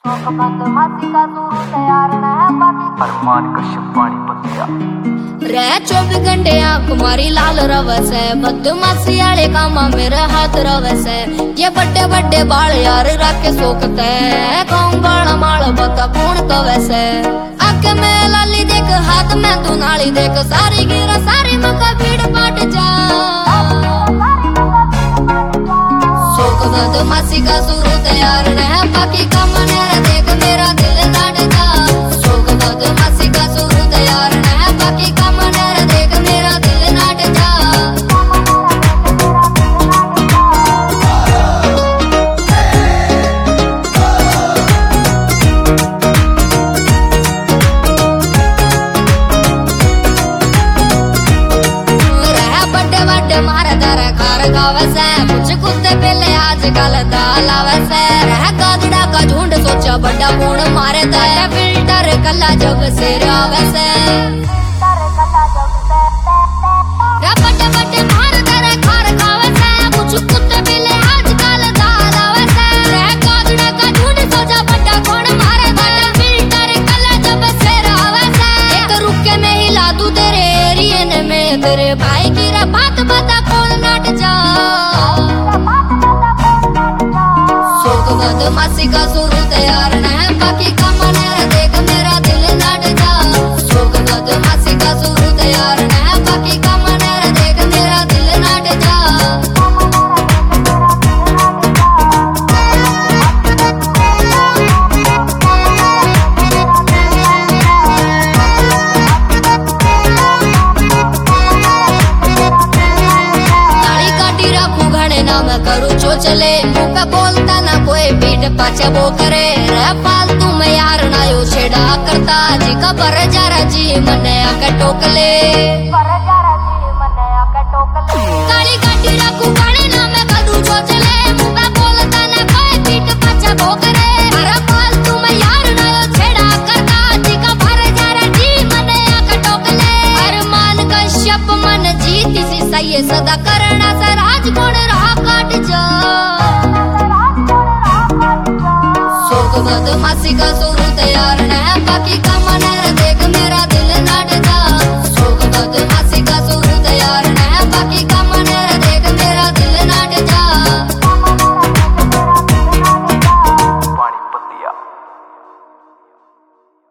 अरमान कश्यप पानी पतिया रह 24 घंटे आंख मारी लाल रवस है, बदमाशी आले कामा मेरे हाथ रवस है। ये बड़े बड़े बाल यार रखे सोखते है, कौन बाल माल बता कौन कवस है। आंख में लाली देख हाथ में तू नाली देख, सारी गिरा सारी मुका भीड़ पाट जा। सोख बदमाशी का शुरू तैयार है, बाकी का मन देख मेरा दिल लाट जा। सोख बदमाशी का शुरू तैयार है, बाकी का मन देख मेरा दिल लाट जा। मारे दर खार गावस है, कुछ कुत्ते पहले आजकल दालावस है। रह गाजड़ा का झुंड सोचा बड़ा गुण मारे दया, फिल्टर कला जग से रावस है। बड़े बड़े मारे दर खार गावस है, कुछ कुत्ते पहले आजकल दालावस है। रह गाजड़ा का झुंड सोचा बड़ा गुण मारे दया, फिल्टर कला जग से रावस है। एक रुके में हिला दूं तेरे एरिया में, तेरे भाई की बात बता कौन नाट जा। सोख बदमाशी का शुरू तैयार है, बाकी का मन देख मेरा दिल नाट जा। सोख बदमाशी का शुरू तैयार है, बाकी का मन देख मेरा दिल नाट जा। मैं करूँ जो चले, मुँह पे बोलता ना कोई पीठ पाछे वो करे। रह फालतू में यार ना यो छेड़ा करता, जी का पर जरा जी मने आके टोकले। काली काटी रखू गाने ना मैं करूँ जो चले, मुँह पे बोलता ना कोई पीठ पाछे वो करे। रह फालतू में यार ना यो छेड़ा करता, जी का पर जरा जी मने आके टोकले। अरमान कश्यप मन जीती सी सही सदा करना सा राजगुण रहा काट जा। सोख बदमाशी का शुरू तैयार है, बाकी का मन